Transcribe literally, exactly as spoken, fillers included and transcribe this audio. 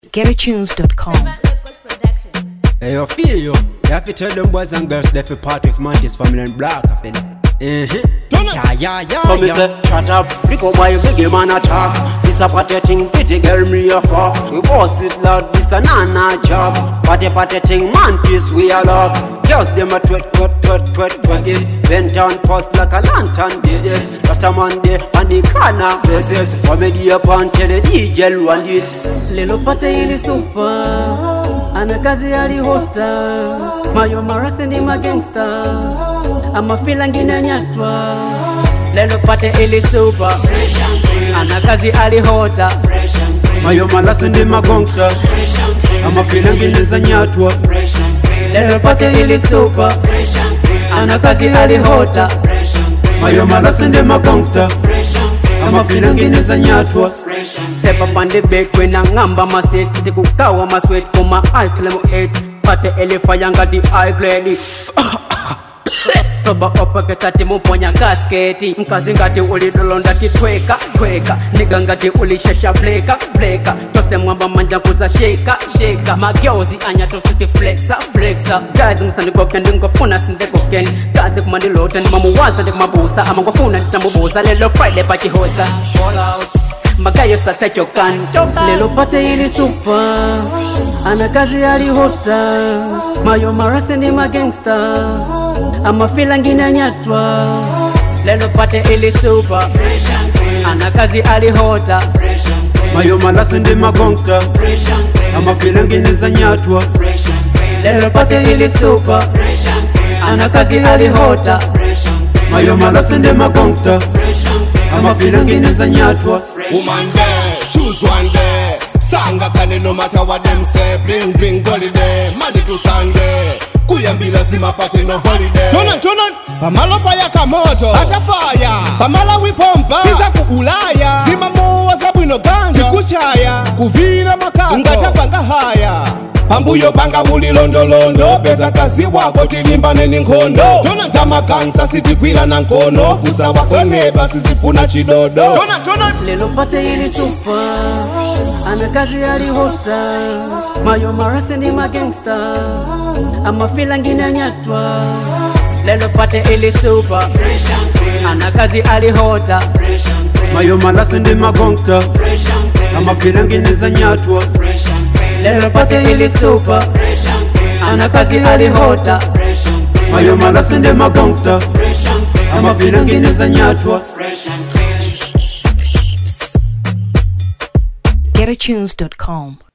Gary Tunes dot com. Hey, you feel you? You have to tell them boys and girls they're part of Mantis family and black, I feel it. Uh-huh. Yeah, yeah, yeah, so me yeah. say, shut up, pick up why big man attack. This a party thing, pretty girl me a fuck. We boss it loud, this a nana job. Party party thing, Mantis we a love. Girls them a twit, twit, twit, twit, twit it. Bent down post like a lantern did it. Just a Monday on the corner, bless it. Comedy upon tell the D J want it. Lelo pate ili super, ana kazi alihota. Mayo marase ni magangsta, ama fila ngine nyatwa. Lelo pate ili super, ana kazi alihota. Mayo marase ni magangsta, ama fila ngine za nyatwa. Lelo pate ili super, ana kazi alihota. Mayo marase ni magangsta, ama fila ngine za nyatwa. Step up on the bed when I ngamba my state. Siti kukawa my sweat for my eyes till I'm eight. Pate elefa yanga di eye glady. Toba opa kesati muponya kasketi. Mkazi ngati uli dolonda kitweka, tweka. Niga ngati uli shesha bleka, bleka. Tose mwamba manja kuza sheka, sheka. Magyozi anya tositi flexa, flexa. Guys musandi koken dingo funa sinde koken. Kazi kumandi loten mamu waza dik mabusa. Ama kwa funa nitamubusa lelo Friday pati hosa. Fall out. Magayo sasa chokan. Lelo pate ili super, ana kazi alihota. Mayo marase ni magangsta, ama fila ngine nyatwa. Lelo pate ili super, ana kazi alihota. Mayo marase ni magangsta, ama fila ngine za nyatwa. Lelo pate ili super, ana kazi alihota. Mayo marase ni magangsta, ama fila ngine za nyatwa. Woman there, choose one day. Sanga kane no matter what them say. Bling bling holiday, Monday to Sunday. Kuyambila sima party no holiday. Tuna tuna, pamalo fire kamoto. Ata fire, pamala wipompa. Sisa ku Ulaya, zima muwa zabu ino ganja. Kuchaya, kuvira makaso. Ngata panga haya. Pambuyo panga muli londo londo. Pesa kazi wako tilimbane ni nkondo. Tuna zama kansa sitikwila na nkono. Fusa wako neba sisifuna chidodo. Tuna tuna, lelo pate ili super, ana kazi alihota. Mayo marase ni magangsta, ama fila ngine nyatwa. Lelo pate ili super, ana kazi alihota. Mayo marase ni magangsta, ama fila ngine za nyatwa. Lelo pate ili super, ana kazi alihota. Mayo marase ni magangsta, ama fila ngine za nyatwa. Gary Tunes dot com.